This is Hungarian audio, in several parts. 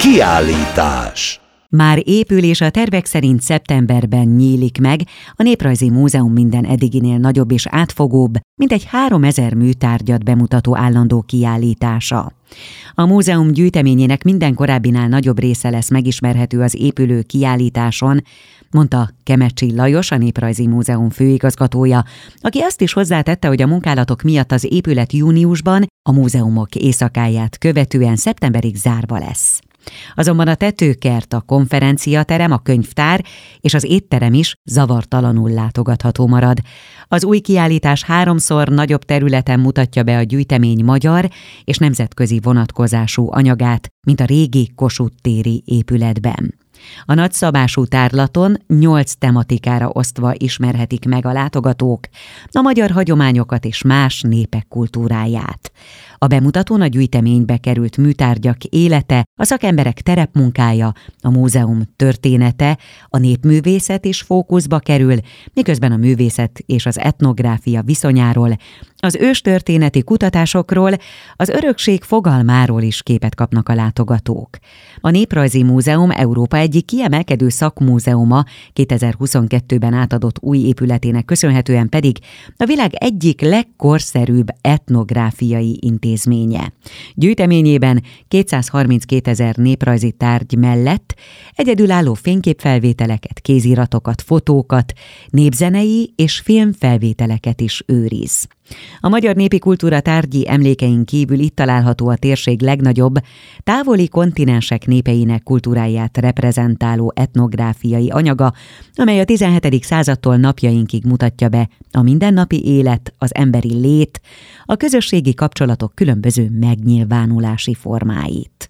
Kiállítás. Már épül, és a tervek szerint szeptemberben nyílik meg a Néprajzi Múzeum minden eddiginél nagyobb és átfogóbb, mintegy 3000 műtárgyat bemutató állandó kiállítása. A múzeum gyűjteményének minden korábbinál nagyobb része lesz megismerhető az épülő kiállításon, mondta Kemecsi Lajos, a Néprajzi Múzeum főigazgatója, aki azt is hozzátette, hogy a munkálatok miatt az épület júniusban, a múzeumok éjszakáját követően szeptemberig zárva lesz. Azonban a tetőkert, a konferenciaterem, a könyvtár és az étterem is zavartalanul látogatható marad. Az új kiállítás 3-szor nagyobb területen mutatja be a gyűjtemény magyar és nemzetközi vonatkozású anyagát, mint a régi Kossuth téri épületben. A nagyszabású tárlaton 8 tematikára osztva ismerhetik meg a látogatók a magyar hagyományokat és más népek kultúráját. A bemutatón a gyűjteménybe került műtárgyak élete, a szakemberek terepmunkája, a múzeum története, a népművészet is fókuszba kerül, miközben a művészet és az etnográfia viszonyáról, az őstörténeti kutatásokról, az örökség fogalmáról is képet kapnak a látogatók. A Néprajzi Múzeum Európa egyik kiemelkedő szakmúzeuma 2022-ben átadott új épületének köszönhetően pedig a világ egyik legkorszerűbb etnográfiai intézménye. Gyűjteményében 232 000 néprajzi tárgy mellett egyedülálló fényképfelvételeket, kéziratokat, fotókat, népzenei és filmfelvételeket is őriz. A magyar népi kultúra tárgyi emlékein kívül itt található a térség legnagyobb, távoli kontinensek népeinek kultúráját reprezentáló etnográfiai anyaga, amely a 17. századtól napjainkig mutatja be a mindennapi élet, az emberi lét, a közösségi kapcsolatok különböző megnyilvánulási formáit.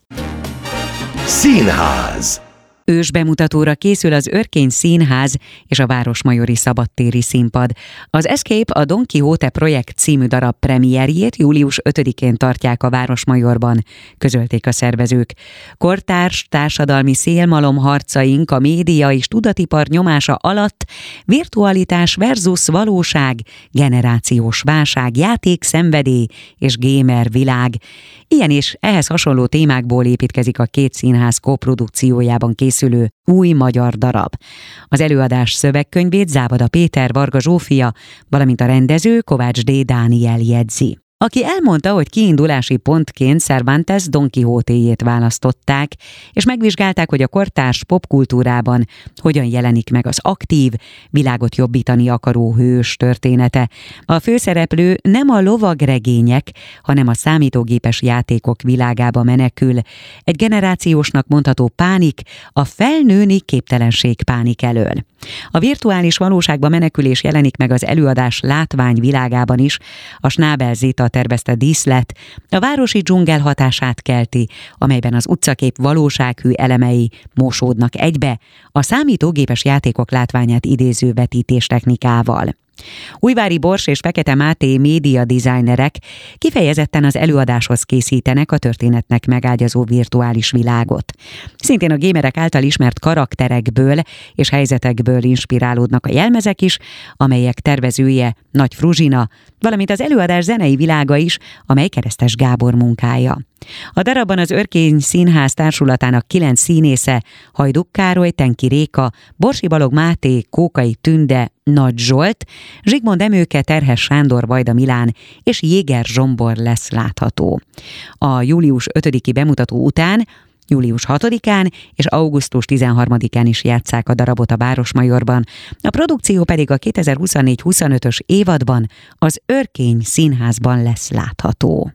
Színház. Ősbemutatóra készül az Örkény Színház és a Városmajori Szabadtéri Színpad. Az Escape a Don Quixote projekt című darab premierjét július 5-én tartják a Városmajorban, közölték a szervezők. Kortárs társadalmi szélmalomharcaink a média és tudatipar nyomása alatt virtualitás versus valóság, generációs válság, játékszenvedély és gamer világ. Ilyen és ehhez hasonló témákból építkezik a két színház koprodukciójában készülő új magyar darab. Az előadás szövegkönyvét Závada Péter, Varga Zsófia, valamint a rendező Kovács D. Dániel jegyzi, aki elmondta, hogy kiindulási pontként Cervantes Don Quixotéjét választották, és megvizsgálták, hogy a kortárs popkultúrában hogyan jelenik meg az aktív, világot jobbítani akaró hős története. A főszereplő nem a lovagregények, hanem a számítógépes játékok világába menekül. Egy generációsnak mondható pánik, a felnőni képtelenség pánik elől. A virtuális valóságba menekülés jelenik meg az előadás látványvilágában is, a Schnabel Zita tervezte díszlet a városi dzsungel hatását kelti, amelyben az utcakép valósághű elemei mosódnak egybe a számítógépes játékok látványát idéző vetítéstechnikával. Újvári Bors és Fekete Máté média designerek kifejezetten az előadáshoz készítenek a történetnek megágyazó virtuális világot. Szintén a gémerek által ismert karakterekből és helyzetekből inspirálódnak a jelmezek is, amelyek tervezője Nagy Fruzsina, valamint az előadás zenei világa is, amely Keresztes Gábor munkája. A darabban az Örkény Színház társulatának 9 színésze, Hajduk Károly, Tenki Réka, Borsi Balog Máté, Kókai Tünde, Nagy Zsolt, Zsigmond Emőke, Terhes Sándor, Vajda Milán és Jéger Zsombor lesz látható. A július 5-i bemutató után július 6-án és augusztus 13-án is játsszák a darabot a Városmajorban, a produkció pedig a 2024-25-ös évadban az Örkény Színházban lesz látható.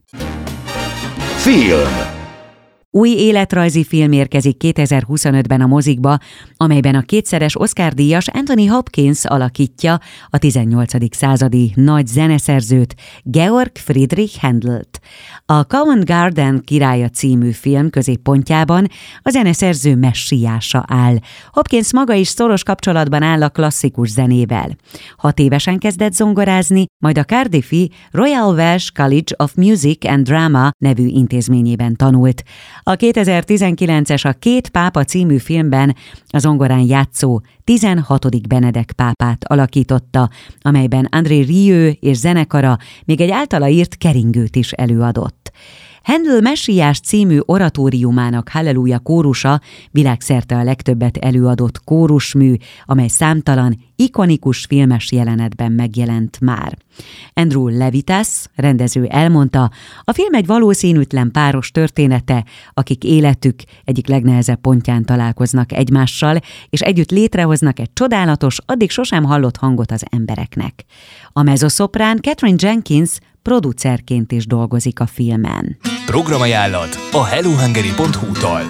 Film. Új életrajzi film érkezik 2025-ben a mozikba, amelyben a kétszeres Oscar-díjas Anthony Hopkins alakítja a 18. századi nagy zeneszerzőt, Georg Friedrich Händelt. A Covent Garden királya című film középpontjában a zeneszerző messiása áll. Hopkins maga is szoros kapcsolatban áll a klasszikus zenével. 6 évesen kezdett zongorázni, majd a Cardiffi Royal Welsh College of Music and Drama nevű intézményében tanult. A 2019-es A Két pápa című filmben a zongorán játszó 16. Benedek pápát alakította, amelyben André Rieu és zenekara még egy általa írt keringőt is előadott. Handel Messiás című oratóriumának Halleluja kórusa világszerte a legtöbbet előadott kórusmű, amely számtalan, ikonikus filmes jelenetben megjelent már. Andrew Levitas, rendező elmondta, a film egy valószínűtlen páros története, akik életük egyik legnehezebb pontján találkoznak egymással, és együtt létrehoznak egy csodálatos, addig sosem hallott hangot az embereknek. A mezzoszoprán Catherine Jenkins producerként is dolgozik a filmen. Programajánlat a hellohungary.hu-tól.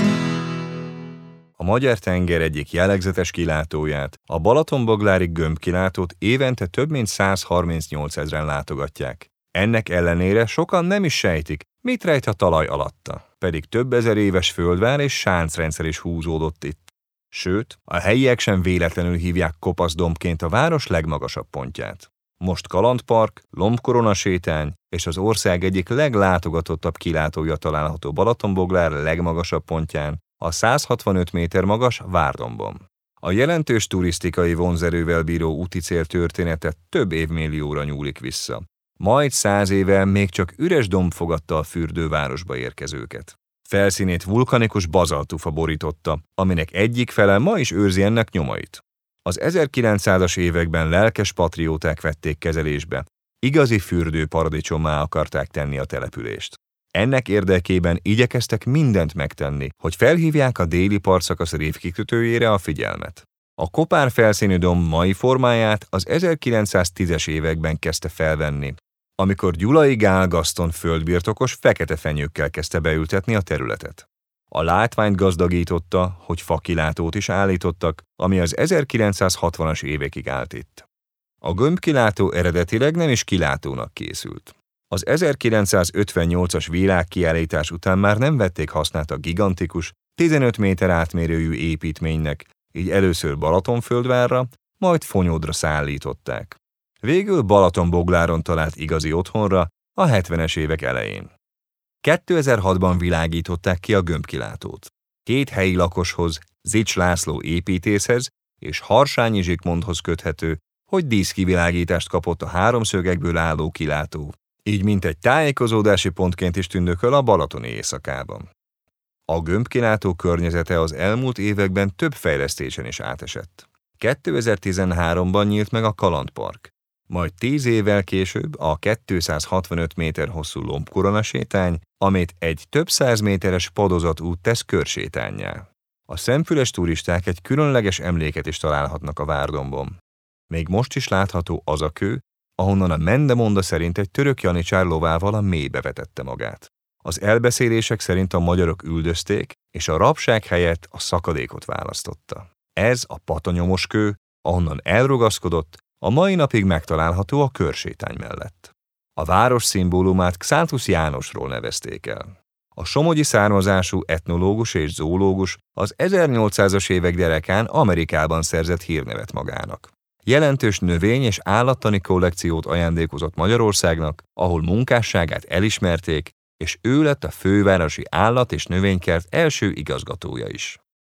A Magyar-tenger egyik jellegzetes kilátóját, a Balatonboglári gömbkilátót évente több mint 138 000-en látogatják. Ennek ellenére sokan nem is sejtik, mit rejt a talaj alatta, pedig több ezer éves földvár és sáncrendszer is húzódott itt. Sőt, a helyiek sem véletlenül hívják kopaszdombként a város legmagasabb pontját. Most kalandpark, lombkoronasétány és az ország egyik leglátogatottabb kilátója található Balatonboglár legmagasabb pontján, a 165 méter magas Várdombon. A jelentős turisztikai vonzerővel bíró úticél története több évmillióra nyúlik vissza. Majd 100 éve még csak üres domb fogadta a fürdővárosba érkezőket. Felszínét vulkanikus bazaltufa borította, aminek egyik fele ma is őrzi ennek nyomait. Az 1900-as években lelkes patrióták vették kezelésbe, igazi fürdőparadicsommá akarták tenni a települést. Ennek érdekében igyekeztek mindent megtenni, hogy felhívják a déli partszakasz révkikötőjére a figyelmet. A kopár felszínű domb mai formáját az 1910-es években kezdte felvenni, amikor Gyulai Gál Gaszton földbirtokos fekete fenyőkkel kezdte beültetni a területet. A látványt gazdagította, hogy fakilátót is állítottak, ami az 1960-as évekig állt itt. A gömbkilátó eredetileg nem is kilátónak készült. Az 1958-as világkiállítás után már nem vették hasznát a gigantikus, 15 méter átmérőjű építménynek, így először Balatonföldvárra, majd Fonyódra szállították. Végül Balatonbogláron talált igazi otthonra a 70-es évek elején. 2006-ban világították ki a gömbkilátót. 2 helyi lakoshoz, Zics László építészhez és Harsányi Zsigmondhoz köthető, hogy díszkivilágítást kapott a 3 szögekből álló kilátó, így mintegy tájékozódási pontként is tündököl a balatoni éjszakában. A gömbkilátó környezete az elmúlt években több fejlesztésen is átesett. 2013-ban nyílt meg a kalandpark, majd 10 évvel később a 265 méter hosszú lombkoronasétány, amit egy több 100 méteres padozatút tesz körsétánnyá. A szemfüles turisták egy különleges emléket is találhatnak a Várdombon. Még most is látható az a kő, ahonnan a Mendemonda szerint egy török janicsár lovával a mélybe vetette magát. Az elbeszélések szerint a magyarok üldözték, és a rabság helyett a szakadékot választotta. Ez a patanyomos kő, ahonnan elrugaszkodott, a mai napig megtalálható a körsétány mellett. A város szimbólumát Xántus Jánosról nevezték el. A somogyi származású etnológus és zoológus az 1800-as évek derekán Amerikában szerzett hírnevet magának. Jelentős növény- és állattani kollekciót ajándékozott Magyarországnak, ahol munkásságát elismerték, és ő lett a fővárosi állat- és növénykert első igazgatója is.